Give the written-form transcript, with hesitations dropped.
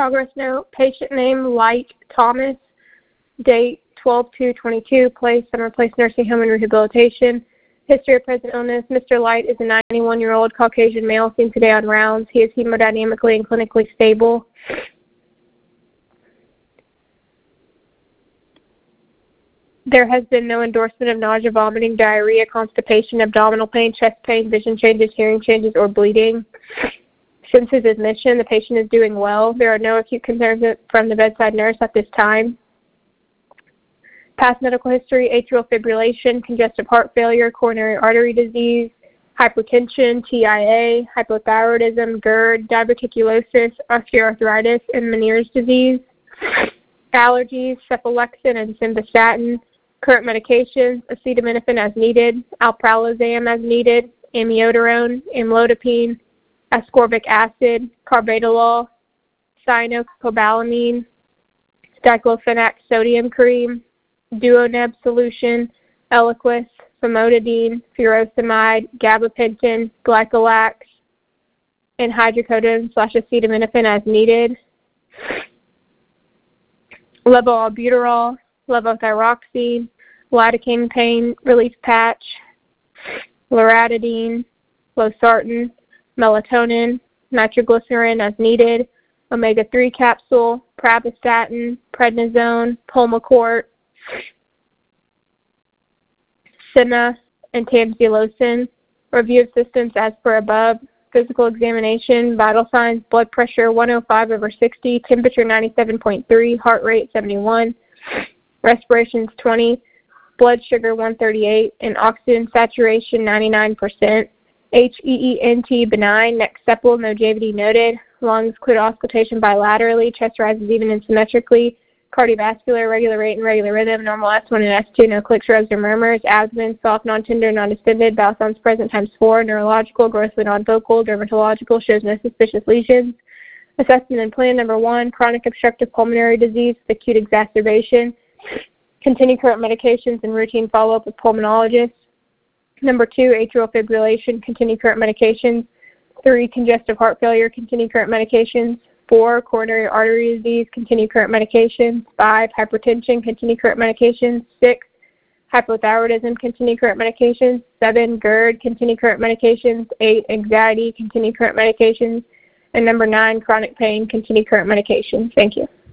Progress note, patient name Light Thomas, date 12/2/22, place Center Place Nursing Home and Rehabilitation. History of present illness, Mr. Light is a 91-year-old Caucasian male seen today on rounds. He is hemodynamically and clinically stable. There has been no endorsement of nausea, vomiting, diarrhea, constipation, abdominal pain, chest pain, vision changes, hearing changes, or bleeding. Since his admission, the patient is doing well. There are no acute concerns from the bedside nurse at this time. Past medical history, atrial fibrillation, congestive heart failure, coronary artery disease, hypertension, TIA, hypothyroidism, GERD, diverticulosis, osteoarthritis, and Meniere's disease. Allergies, cephalexin and simvastatin. Current medications, acetaminophen as needed, alprazolam as needed, amiodarone, amlodipine, ascorbic acid, carvedilol, cyanocobalamin, diclofenac sodium cream, Duoneb solution, Eliquis, famotidine, furosemide, gabapentin, glycolax, and hydrocodone/acetaminophen as needed. Levoalbuterol, levothyroxine, lidocaine pain relief patch, loratadine, losartan, melatonin, nitroglycerin as needed, omega-3 capsule, pravastatin, prednisone, Pulmicort, Senna, and tamsulosin. Review of systems as per above. Physical examination, vital signs, blood pressure 105/60, temperature 97.3, heart rate 71, respirations 20, blood sugar 138, and oxygen saturation 99%. HEENT benign, neck sepal, no JVD noted, lungs clear auscultation bilaterally, chest rises even and symmetrically, cardiovascular, regular rate and regular rhythm, normal S1 and S2, no clicks, rubs, or murmurs, abdomen, soft, non-tender, non-distended, bowel sounds present ×4, neurological, grossly non-vocal, dermatological, shows no suspicious lesions. Assessment and plan, number 1, chronic obstructive pulmonary disease with acute exacerbation. Continue current medications and routine follow-up with pulmonologist. Number 2, atrial fibrillation, continue current medications. 3, congestive heart failure, continue current medications. 4, coronary artery disease, continue current medications. 5, hypertension, continue current medications. 6, hypothyroidism, continue current medications. 7, GERD, continue current medications. 8, anxiety, continue current medications. And number 9, chronic pain, continue current medications. Thank you.